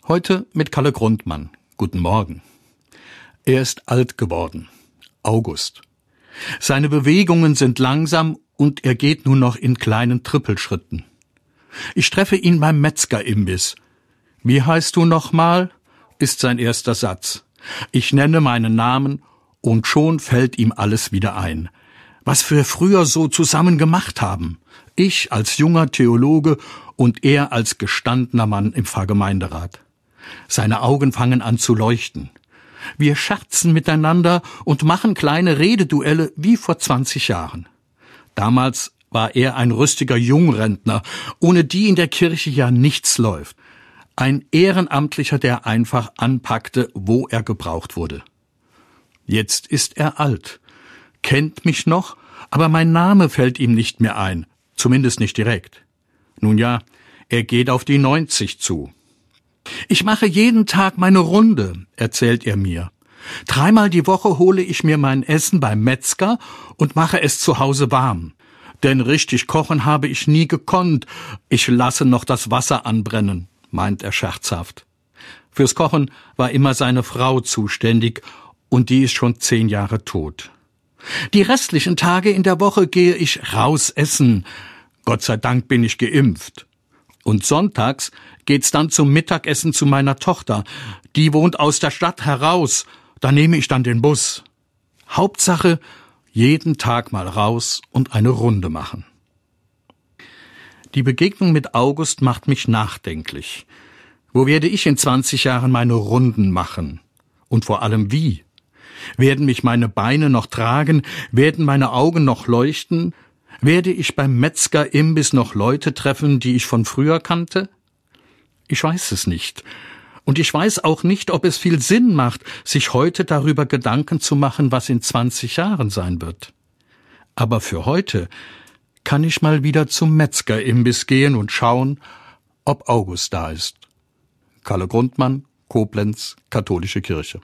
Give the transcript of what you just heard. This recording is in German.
Heute mit Kalle Grundmann. Guten Morgen. Er ist alt geworden. August. Seine Bewegungen sind langsam und er geht nur noch in kleinen Trippelschritten. Ich treffe ihn beim Metzgerimbiss. »Wie heißt du nochmal?« ist sein erster Satz. Ich nenne meinen Namen und schon fällt ihm alles wieder ein. Was wir früher so zusammen gemacht haben. Ich als junger Theologe und er als gestandener Mann im Pfarrgemeinderat. Seine Augen fangen an zu leuchten. Wir scherzen miteinander und machen kleine Rededuelle wie vor 20 Jahren. Damals war er ein rüstiger Jungrentner, ohne die in der Kirche ja nichts läuft. Ein Ehrenamtlicher, der einfach anpackte, wo er gebraucht wurde. Jetzt ist er alt, kennt mich noch, aber mein Name fällt ihm nicht mehr ein, zumindest nicht direkt. Nun ja, er geht auf die 90 zu. Ich mache jeden Tag meine Runde, erzählt er mir. 3-mal die Woche hole ich mir mein Essen beim Metzger und mache es zu Hause warm. Denn richtig kochen habe ich nie gekonnt. Ich lasse noch das Wasser anbrennen, meint er scherzhaft. Fürs Kochen war immer seine Frau zuständig und die ist schon 10 Jahre tot. Die restlichen Tage in der Woche gehe ich raus essen. Gott sei Dank bin ich geimpft. Und sonntags geht's dann zum Mittagessen zu meiner Tochter. Die wohnt aus der Stadt heraus. Da nehme ich dann den Bus. Hauptsache, jeden Tag mal raus und eine Runde machen. Die Begegnung mit August macht mich nachdenklich. Wo werde ich in 20 Jahren meine Runden machen? Und vor allem wie? Werden mich meine Beine noch tragen? Werden meine Augen noch leuchten? Werde ich beim Metzgerimbiss noch Leute treffen, die ich von früher kannte? Ich weiß es nicht. Und ich weiß auch nicht, ob es viel Sinn macht, sich heute darüber Gedanken zu machen, was in 20 Jahren sein wird. Aber für heute kann ich mal wieder zum Metzgerimbiss gehen und schauen, ob August da ist. Kalle Grundmann, Koblenz, Katholische Kirche.